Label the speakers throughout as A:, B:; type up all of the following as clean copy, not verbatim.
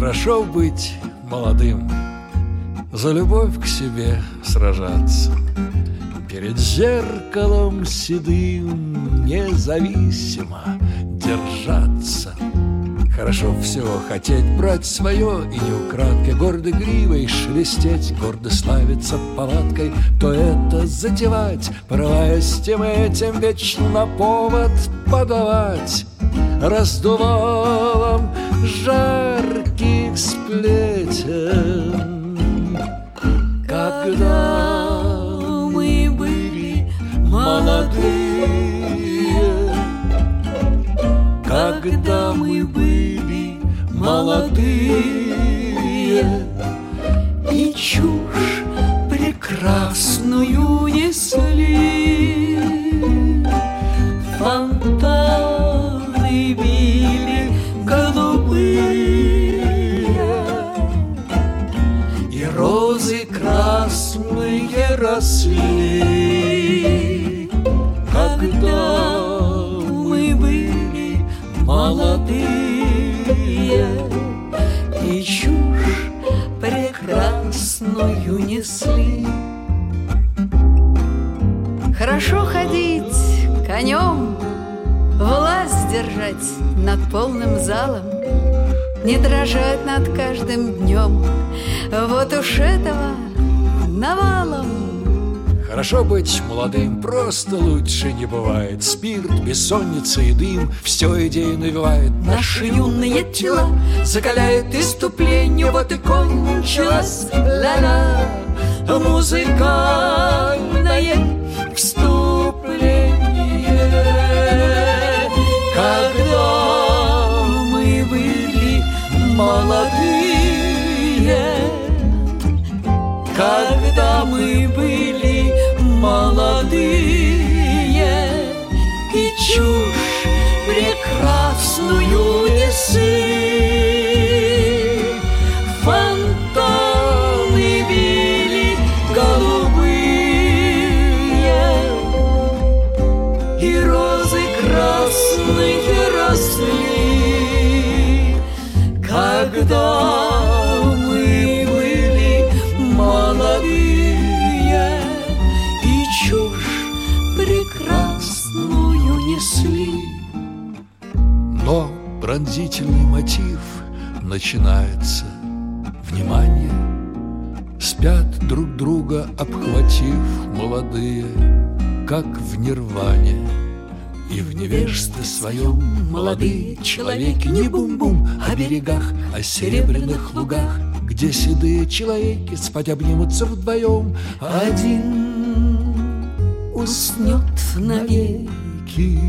A: Хорошо быть молодым, за любовь к себе сражаться, перед зеркалом седым независимо держаться. Хорошо всего хотеть, брать свое и не украдкой, гордой гривой шелестеть, гордо славиться палаткой, то это затевать, порываясь тем этим вечно повод подавать раздувалом жарких сплетен. Когда мы были молодые, когда мы были молодые, и чушь прекрасную несли, фонтаны били голубые, и розы красные росли. Когда мы были молодые, и чушь прекрасную несли.
B: Хорошо ходить конем, власть держать над полным залом, не дрожать над каждым днем, вот уж этого навалом.
A: Хорошо быть молодым, просто лучше не бывает. Спирт, бессонница и дым все идеи навевает.
B: Наши юные тела закаляет иступление, вот и кончилась ля-ля музыкальное вступление. Когда мы были молодые, когда мы были молодые, и чушь прекрасную несли, фонтаны били голубые, и розы красные росли. Когда мы были молодые, и чушь прекрасную несли.
A: Но пронзительный мотив начинается. Внимание! Спят друг друга обхватив молодые, как в нирване. И в невежестве своем молодые человеки не бум-бум о берегах, о серебряных лугах, где седые человеки спать обнимутся вдвоем. Один уснет навеки.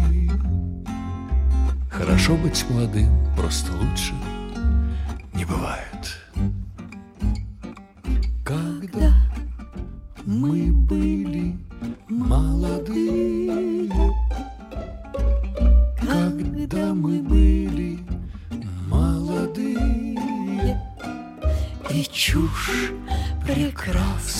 A: Хорошо быть молодым, просто лучше не бывает. Когда мы были молодые, когда мы были молодые,
B: и чушь прекрасную